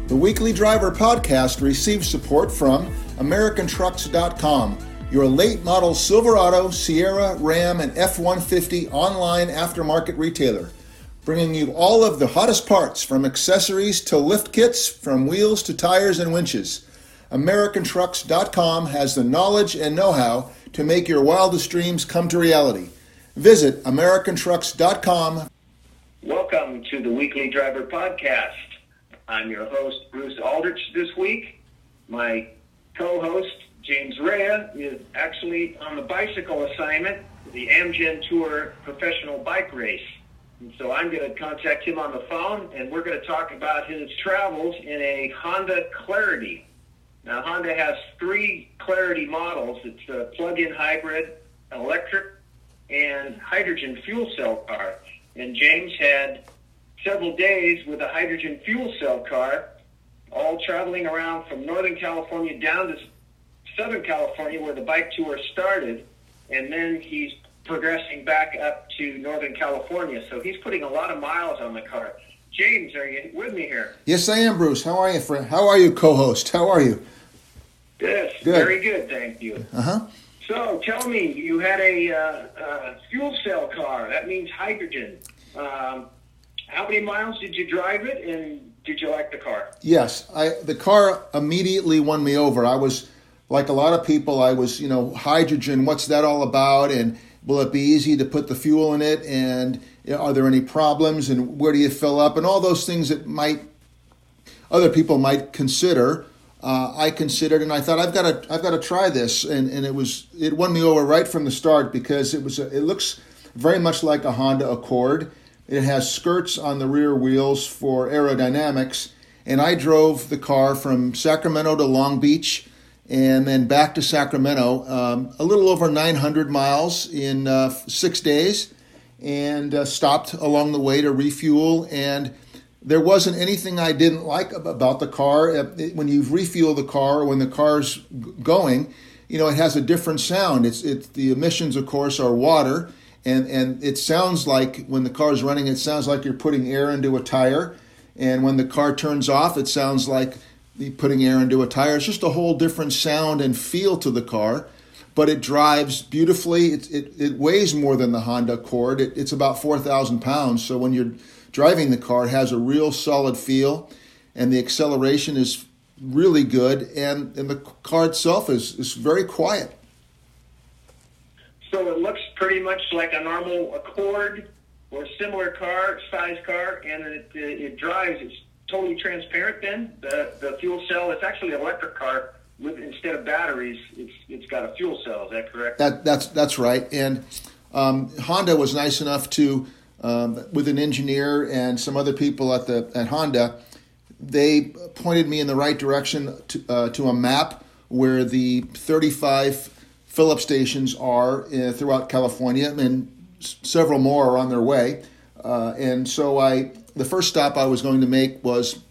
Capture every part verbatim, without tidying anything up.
The Weekly Driver Podcast receives support from American Trucks dot com, your late model Silverado, Sierra, Ram, and F one fifty online aftermarket retailer, bringing you all of the hottest parts from accessories to lift kits, from wheels to tires and winches. American Trucks dot com has the knowledge and know-how to make your wildest dreams come to reality. Visit American Trucks dot com. Welcome to the Weekly Driver Podcast. I'm your host, Bruce Aldrich, this week. My co-host, James Rea, is actually on the bicycle assignment, the Amgen Tour professional bike race. And so I'm going to contact him on the phone, and we're going to talk about his travels in a Honda Clarity. Now, Honda has three Clarity models. It's a plug-in hybrid, electric, and hydrogen fuel cell car. And James had several days with a hydrogen fuel cell car, all traveling around from Northern California down to Southern California, where the bike tour started, and then he's progressing back up to Northern California. So he's putting a lot of miles on the car. James, are you with me here? Yes, I am, Bruce. How are you, friend? How are you, co-host? How are you? Yes, Good. Very good, thank you. Uh-huh. So tell me, you had a uh, uh, fuel cell car. That means hydrogen. Um, how many miles did you drive it, and did you like the car? Yes, I the car immediately won me over. I was, like a lot of people, I was, you know, hydrogen, what's that all about? And will it be easy to put the fuel in it? And you know, are there any problems? And where do you fill up? And all those things that might other people might consider. Uh, I considered, and I thought I've got to I've got to try this. And, and it was it won me over right from the start because it was a, it looks very much like a Honda Accord. It has skirts on the rear wheels for aerodynamics, and I drove the car from Sacramento to Long Beach and then back to Sacramento, um, a little over nine hundred miles in uh, six days, and uh, stopped along the way to refuel. And there wasn't anything I didn't like about the car. When you refuel the car, or when the car's going, you know, it has a different sound. It's it's the emissions, of course, are water. And and it sounds like when the car is running, it sounds like you're putting air into a tire. And when the car turns off, it sounds like you're putting air into a tire. It's just a whole different sound and feel to the car. But it drives beautifully. It it, it weighs more than the Honda Accord. It, it's about four thousand pounds. So when you're driving the car, it has a real solid feel. And the acceleration is really good. And, and the car itself is, is very quiet. So it looks pretty much like a normal Accord or similar car, size car, and it, it, it drives. It's totally transparent then. The the fuel cell, it's actually an electric car with, instead of batteries, it's it's got a fuel cell. Is that correct? That that's that's right. And um, Honda was nice enough to, um, with an engineer and some other people at the at Honda, they pointed me in the right direction to uh, to a map where the thirty-five fill-up stations are uh, throughout California, and s- several more are on their way. Uh, and so I, the first stop I was going to make was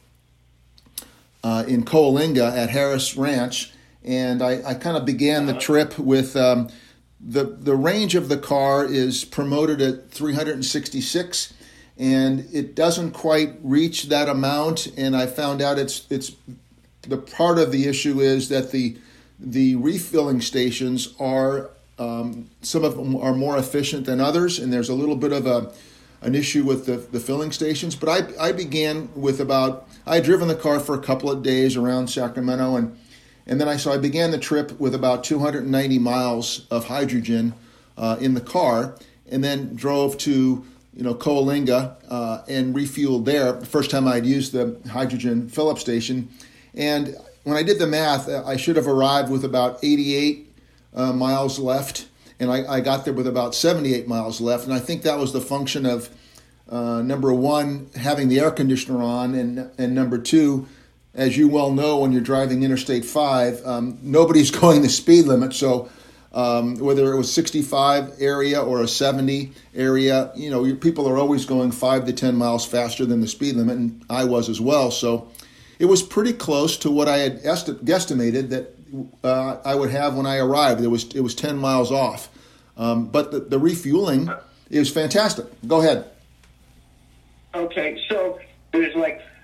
uh, in Coalinga at Harris Ranch, and I, I kind of began the trip with um, the the range of the car is promoted at three hundred sixty-six, and it doesn't quite reach that amount. And I found out it's it's the part of the issue is that the The refilling stations are, um, some of them are more efficient than others, and there's a little bit of a an issue with the, the filling stations. But I I began with about, I had driven the car for a couple of days around Sacramento, and and then I so I began the trip with about two hundred ninety miles of hydrogen uh, in the car, and then drove to, you know, Coalinga uh, and refueled there. The first time I'd used the hydrogen fill-up station. And when I did the math, I should have arrived with about eighty-eight uh, miles left, and I, I got there with about seventy-eight miles left. And I think that was the function of, uh, number one, having the air conditioner on, and and number two, as you well know, when you're driving Interstate five, um, nobody's going the speed limit. So um, whether it was sixty-five area or a seventy area, you know, people are always going five to ten miles faster than the speed limit, and I was as well. So it was pretty close to what I had esti- guesstimated that uh, I would have when I arrived. It was it was ten miles off, um, but the, the refueling is fantastic. Go ahead. Okay, so there's like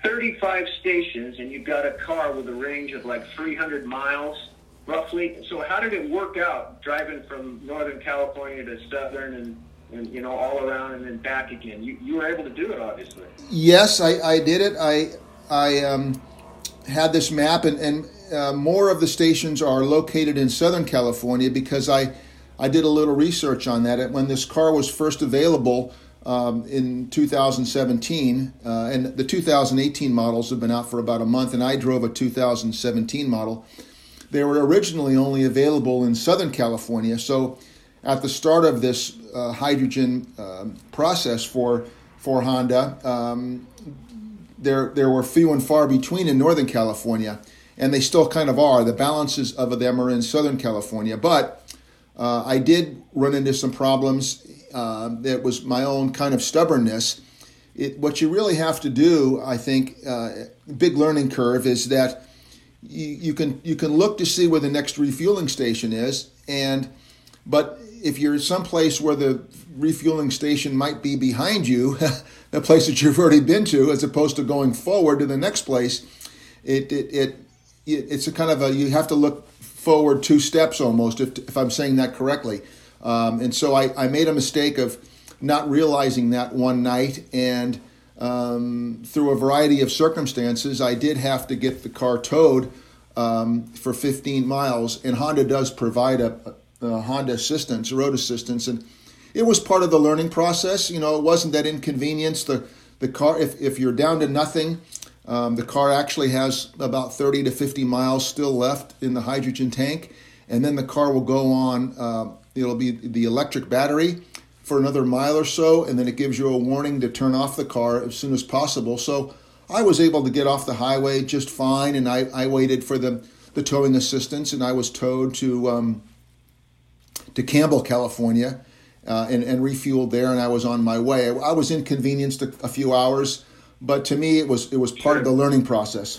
thirty-five stations, and you've got a car with a range of like three hundred miles, roughly. So how did it work out driving from Northern California to Southern and, and you know, all around and then back again? You you were able to do it, obviously. Yes, I, I did it. I I um, had this map, and, and uh, more of the stations are located in Southern California because I, I did a little research on that. When this car was first available um, in two thousand seventeen, uh, and the two thousand eighteen models have been out for about a month, and I drove a two thousand seventeen model. They were originally only available in Southern California, so at the start of this uh, hydrogen uh, process for for Honda, um, there there were few and far between in Northern California, and they still kind of are. The balances of them are in Southern California, but uh, I did run into some problems. Uh, that was my own kind of stubbornness. It, what you really have to do, I think, uh, big learning curve, is that you, you can you can look to see where the next refueling station is, and but if you're someplace where the refueling station might be behind you, the place that you've already been to, as opposed to going forward to the next place, it it, it it's a kind of a, you have to look forward two steps almost, if if I'm saying that correctly. Um, and so I, I made a mistake of not realizing that one night, and um, through a variety of circumstances, I did have to get the car towed um, for fifteen miles, and Honda does provide a, a, a Honda assistance, road assistance, and it was part of the learning process. You know, it wasn't that inconvenience. The the car, if, if you're down to nothing, um, the car actually has about thirty to fifty miles still left in the hydrogen tank, and then the car will go on. Uh, it'll be the electric battery for another mile or so, and then it gives you a warning to turn off the car as soon as possible. So I was able to get off the highway just fine, and I, I waited for the, the towing assistance, and I was towed to um, to Campbell, California, uh, and, and refueled there, and I was on my way. I was inconvenienced a, a few hours, but to me it was it was part Sure. of the learning process.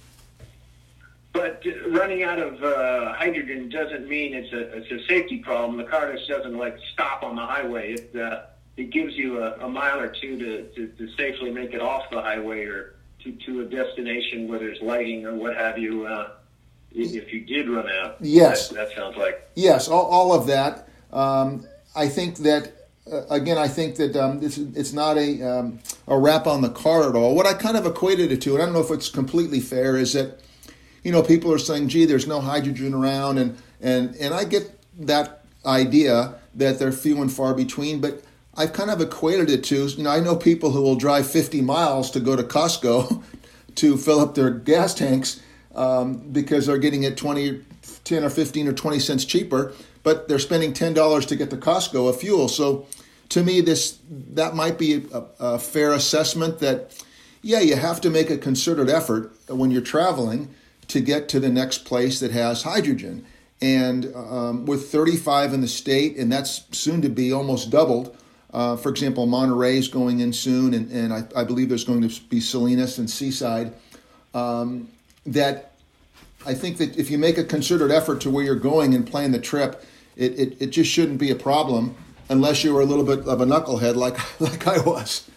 But running out of uh, hydrogen doesn't mean it's a it's a safety problem. The car just doesn't like stop on the highway. It uh, it gives you a, a mile or two to, to, to safely make it off the highway or to, to a destination where there's lighting or what have you. Uh, if you did run out, Yes, that, that sounds like yes, all, all of that. Um, I think that uh, again, I think that um, it's it's not a um, a wrap on the car at all. What I kind of equated it to, and I don't know if it's completely fair, is that, you know, people are saying, gee, there's no hydrogen around, and, and, and I get that idea that they're few and far between, but I've kind of equated it to, you know, I know people who will drive fifty miles to go to Costco to fill up their gas tanks um, because they're getting it twenty, ten or fifteen or twenty cents cheaper, but they're spending ten dollars to get to Costco of fuel. So to me, this that might be a, a fair assessment that, yeah, you have to make a concerted effort when you're traveling to get to the next place that has hydrogen. And um, with thirty-five in the state, and that's soon to be almost doubled. Uh, for example, Monterey's going in soon, and, and I, I believe there's going to be Salinas and Seaside. Um, that I think that if you make a concerted effort to where you're going and plan the trip, it, it, it just shouldn't be a problem unless you were a little bit of a knucklehead like like I was.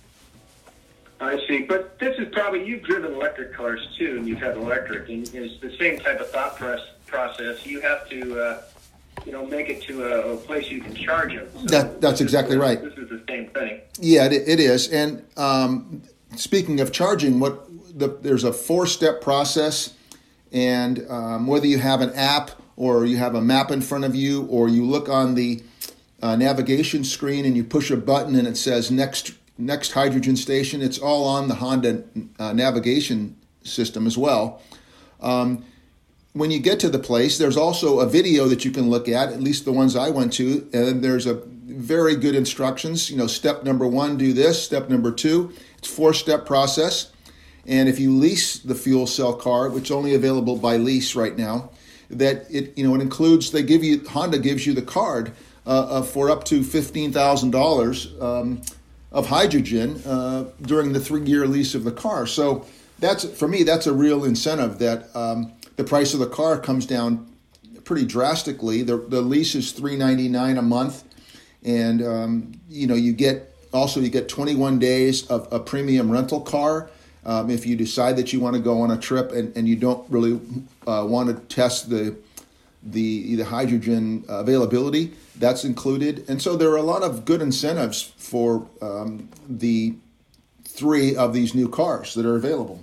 I see, but this is probably, you've driven electric cars too, and you've had electric, and it's the same type of thought press, process. You have to, uh, you know, make it to a, a place you can charge them. So that that's exactly is, right. This is the same thing. Yeah, it, it is. And um, speaking of charging, what the, there's a four-step process, and um, whether you have an app or you have a map in front of you, or you look on the uh, navigation screen and you push a button and it says next. Next hydrogen station, it's all on the Honda uh, navigation system as well. Um, when you get to the place, there's also a video that you can look at, at least the ones I went to, and there's a very good instructions. You know, step number one, do this. Step number two, it's a four-step process. And if you lease the fuel cell car, which is only available by lease right now, that it, you know, it includes, they give you, Honda gives you the card uh, for up to fifteen thousand dollars um, of hydrogen uh, during the three-year lease of the car. So that's, for me, that's a real incentive that um, the price of the car comes down pretty drastically. The, the lease is three hundred ninety-nine dollars a month, and um, you know, you get also you get twenty-one days of a premium rental car Um, if you decide that you want to go on a trip and, and you don't really uh, want to test the the the hydrogen availability, that's included. And so there are a lot of good incentives for um, the three of these new cars that are available.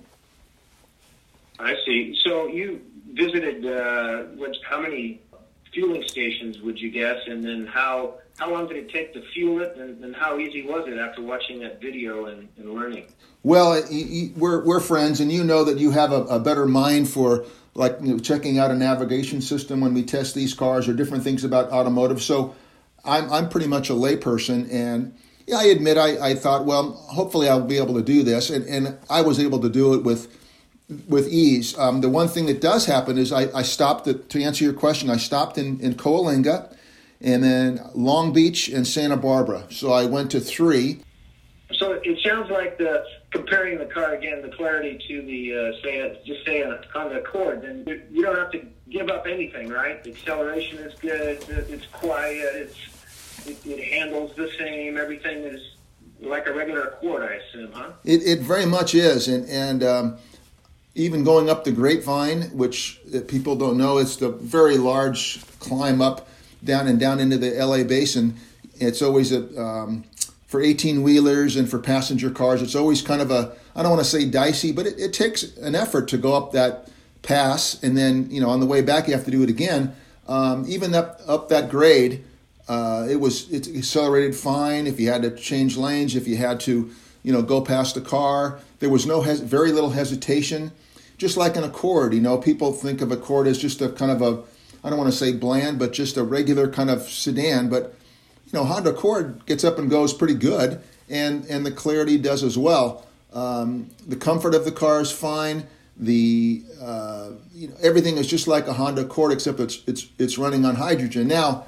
I see. So you visited uh, what, how many fueling stations would you guess, and then how how long did it take to fuel it, and, and how easy was it after watching that video and, and learning? Well, we're we're friends, and you know that you have a, a better mind for like you know, checking out a navigation system when we test these cars or different things about automotive. So I'm I'm pretty much a layperson, and yeah, I admit I, I thought, well, hopefully I'll be able to do this, and, and I was able to do it with with ease. Um, the one thing that does happen is I, I stopped, at, to answer your question, I stopped in, in Coalinga, and then Long Beach and Santa Barbara. So I went to three. So it sounds like the comparing the car again, the Clarity to the uh, say a, just say a Honda Accord. Then you, you don't have to give up anything, right? The acceleration is good. It's quiet. It's it, it handles the same. Everything is like a regular Accord, I assume, huh? It it very much is, and and um, even going up the Grapevine, which people don't know, it's the very large climb up down and down into the L A basin. It's always a um, for eighteen-wheelers and for passenger cars, it's always kind of a, I don't want to say dicey, but it, it takes an effort to go up that pass. And then, you know, on the way back, you have to do it again. Um, even up, up that grade, uh, it was it accelerated fine. If you had to change lanes, if you had to, you know, go past a car, there was no hes- very little hesitation. Just like an Accord, you know, people think of Accord as just a kind of a, I don't want to say bland, but just a regular kind of sedan. But you know, Honda Accord gets up and goes pretty good, and, and the Clarity does as well. Um, the comfort of the car is fine. The uh, you know, everything is just like a Honda Accord, except it's it's it's running on hydrogen. Now,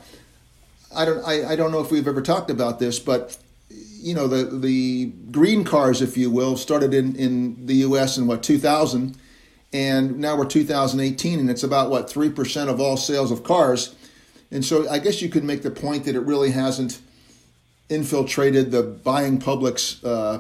I don't I, I don't know if we've ever talked about this, but you know, the the green cars, if you will, started in, in the U S in what two thousand, and now we're two thousand eighteen, and it's about what three percent of all sales of cars. And so I guess you could make the point that it really hasn't infiltrated the buying public's uh,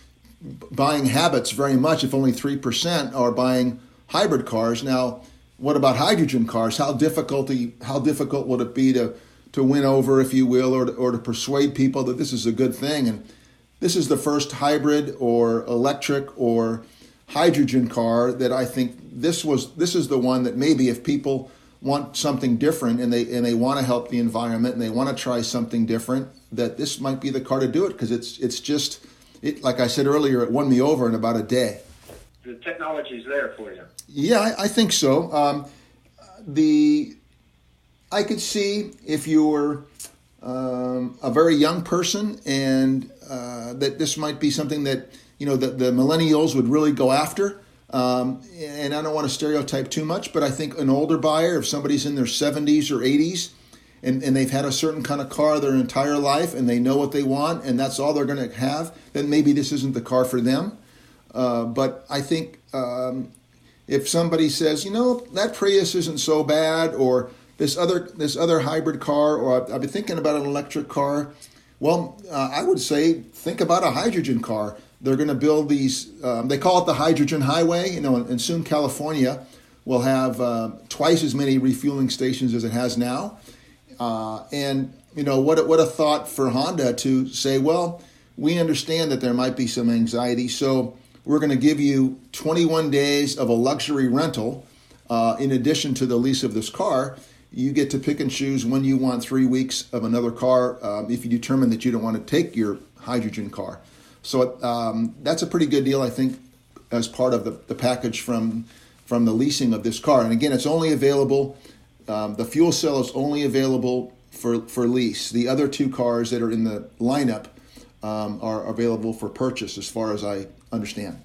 buying habits very much, if only three percent are buying hybrid cars. Now, what about hydrogen cars? How difficult, how difficult would it be to, to win over, if you will, or to, or to persuade people that this is a good thing? And this is the first hybrid or electric or hydrogen car that I think this was. This is the one that maybe if people want something different and they and they want to help the environment and they want to try something different, that this might be the car to do it, because it's it's just it like I said earlier, it won me over in about a day. The technology's there for you. Yeah, I, I think so. Um, the I could see if you were um, a very young person and uh, that this might be something that you know that the millennials would really go after. Um, and I don't want to stereotype too much, but I think an older buyer, if somebody's in their seventies or eighties and, and they've had a certain kind of car their entire life and they know what they want and that's all they're going to have, then maybe this isn't the car for them. Uh, but I think um, if somebody says, you know, that Prius isn't so bad, or this other this other hybrid car, or I've, I've been thinking about an electric car, well, uh, I would say think about a hydrogen car. They're going to build these, um, they call it the hydrogen highway, you know, and, and soon California will have uh, twice as many refueling stations as it has now. Uh, and, you know, what, what a thought for Honda to say, well, we understand that there might be some anxiety, so we're going to give you twenty-one days of a luxury rental. Uh, in addition to the lease of this car, you get to pick and choose when you want three weeks of another car um, if you determine that you don't want to take your hydrogen car. So um, that's a pretty good deal, I think, as part of the, the package from from the leasing of this car. And again, it's only available, um, the fuel cell is only available for, for lease. The other two cars that are in the lineup um, are available for purchase, as far as I understand.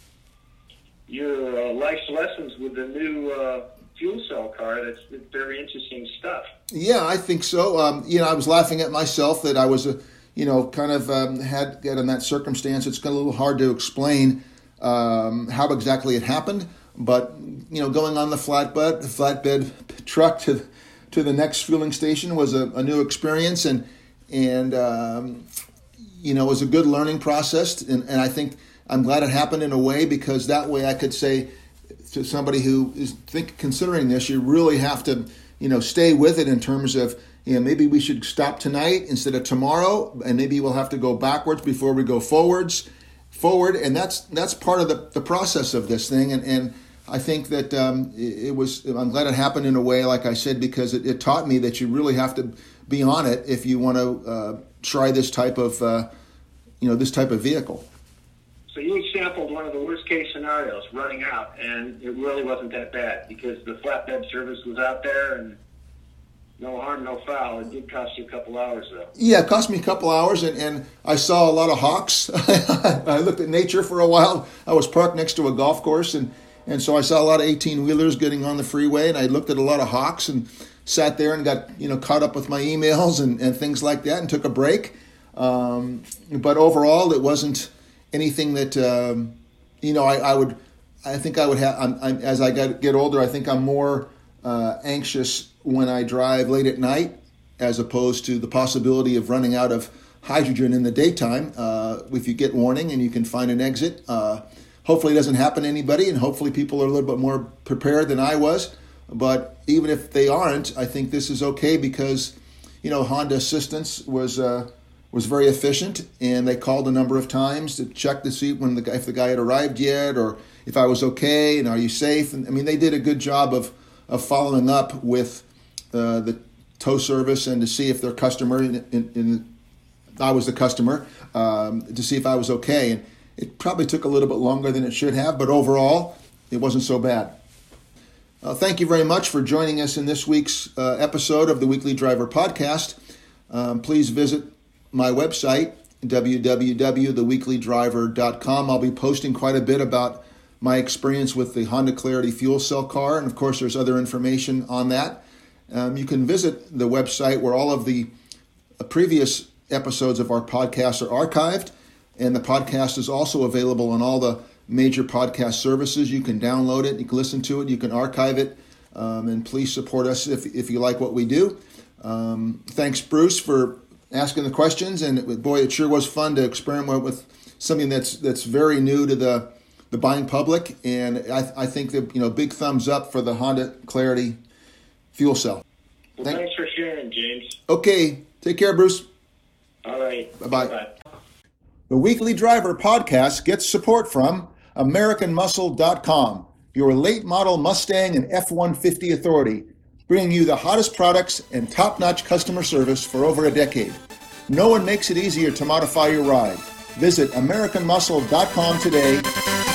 Your uh, life's lessons with the new uh, fuel cell car, that's very interesting stuff. Yeah, I think so. Um, you know, I was laughing at myself that I was a you know, kind of um, had get in that circumstance. It's a little hard to explain um, how exactly it happened, but you know, going on the flatbed flatbed truck to to the next fueling station was a, a new experience, and and um, you know, it was a good learning process. And, and I think I'm glad it happened in a way, because that way I could say to somebody who is think considering this, you really have to, you know, stay with it in terms of, you know, maybe we should stop tonight instead of tomorrow, and maybe we'll have to go backwards before we go forwards, forward, and that's that's part of the, the process of this thing, and and I think that um, it, it was. I'm glad it happened in a way, like I said, because it, it taught me that you really have to be on it if you want to uh, try this type of, uh, you know, this type of vehicle. So you sampled one of the worst case scenarios, running out, and it really wasn't that bad because the flatbed service was out there, and no harm, no foul. It did cost you a couple hours, though. Yeah, it cost me a couple hours, and, and I saw a lot of hawks. I looked at nature for a while. I was parked next to a golf course, and, and so I saw a lot of eighteen-wheelers getting on the freeway, and I looked at a lot of hawks and sat there and got, you know, caught up with my emails and, and things like that and took a break. Um, but overall, it wasn't anything that, um, you know, I, I would, I think I would have, I'm, I'm, as I got, get older, I think I'm more uh, anxious when I drive late at night, as opposed to the possibility of running out of hydrogen in the daytime. Uh, if you get warning and you can find an exit, uh, hopefully it doesn't happen to anybody, and hopefully people are a little bit more prepared than I was. But even if they aren't, I think this is okay because, you know, Honda Assistance was uh, was very efficient, and they called a number of times to check to see when the guy, if the guy had arrived yet, or if I was okay and are you safe. And I mean, they did a good job of of following up with uh, the tow service and to see if their customer, in, in, in I was the customer, um, to see if I was okay. And it probably took a little bit longer than it should have, but overall, it wasn't so bad. Uh, thank you very much for joining us in this week's uh, episode of the Weekly Driver Podcast. Um, please visit my website, w w w dot the weekly driver dot com. I'll be posting quite a bit about my experience with the Honda Clarity fuel cell car, and of course there's other information on that. Um, you can visit the website where all of the uh, previous episodes of our podcast are archived, and the podcast is also available on all the major podcast services. You can download it, you can listen to it, you can archive it, um, and please support us if, if you like what we do. Um, thanks, Bruce, for asking the questions, and it, boy, it sure was fun to experiment with something that's that's very new to the the buying public, and I, I think that, you know, big thumbs up for the Honda Clarity fuel cell. Well, Thank- thanks for sharing, James. Okay, take care, Bruce. All right. Bye-bye. Bye. The Weekly Driver Podcast gets support from American Muscle dot com, your late model Mustang and F one fifty authority, bringing you the hottest products and top-notch customer service for over a decade. No one makes it easier to modify your ride. Visit American Muscle dot com today